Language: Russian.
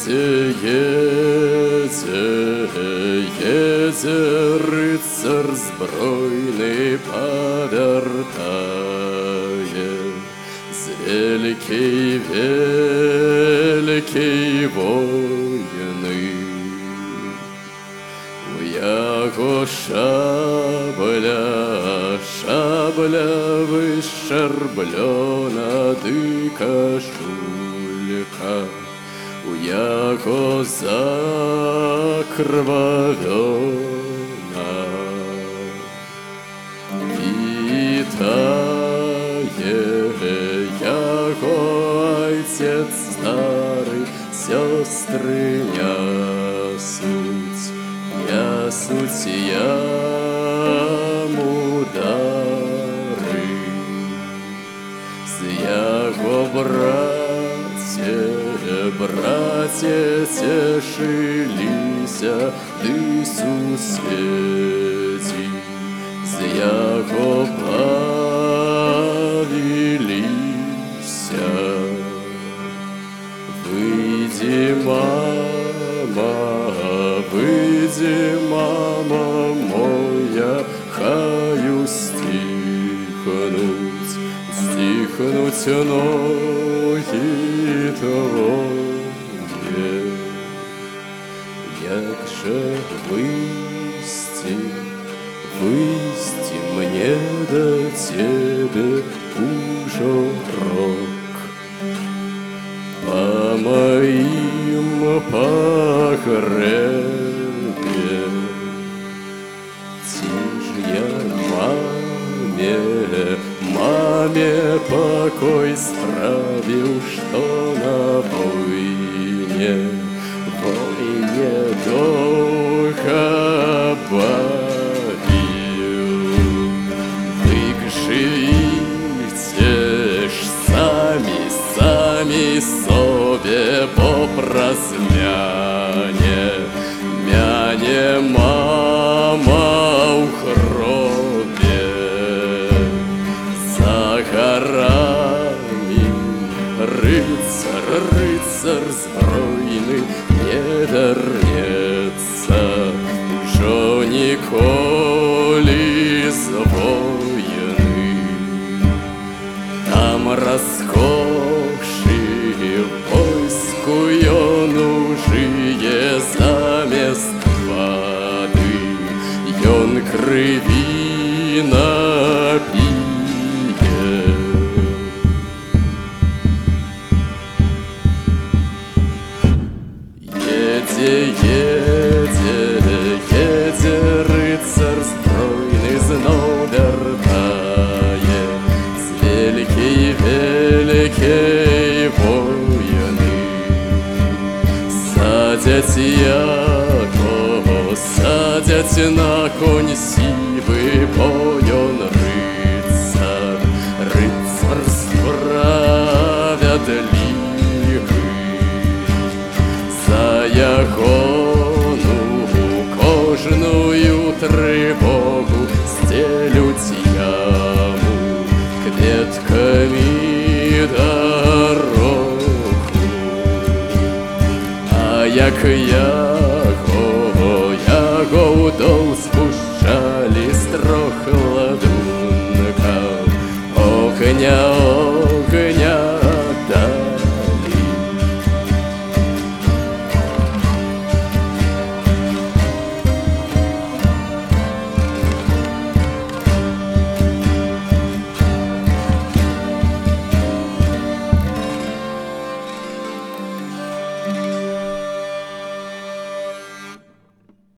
Jedzie rycer zbrojny powiertaje z wielkiej wojny. U jego szabля wyszczerblona, ty koszulka у яго закрвавёна. Вітае яго айцец стары, сёстры нясуць яму дары. З яго браце цешыліся ды суседзі, з яго бавіліся. Выйдзе мама моя, хаю стихнуць ноги твоє. Як же выйсти мне до тебе ужорок по моим погребе? Тишь я маме покой справил, что на войне духа бавил. Вы живите ж сами себе попразмяне, мяне мама у гробе. За горами рыцарь збройны не вернется ужо ніколі з войны. Там раскоши войску ён ужые замест вады, ён крыві напіе. Едзе рыцар збройны, зноў вяртае з вялікай войны. Садзяць на конь сівы, бо ён рыцар справядлівы. За ягону кожную трывогу стелюць яму кветкамі дарогу. А як я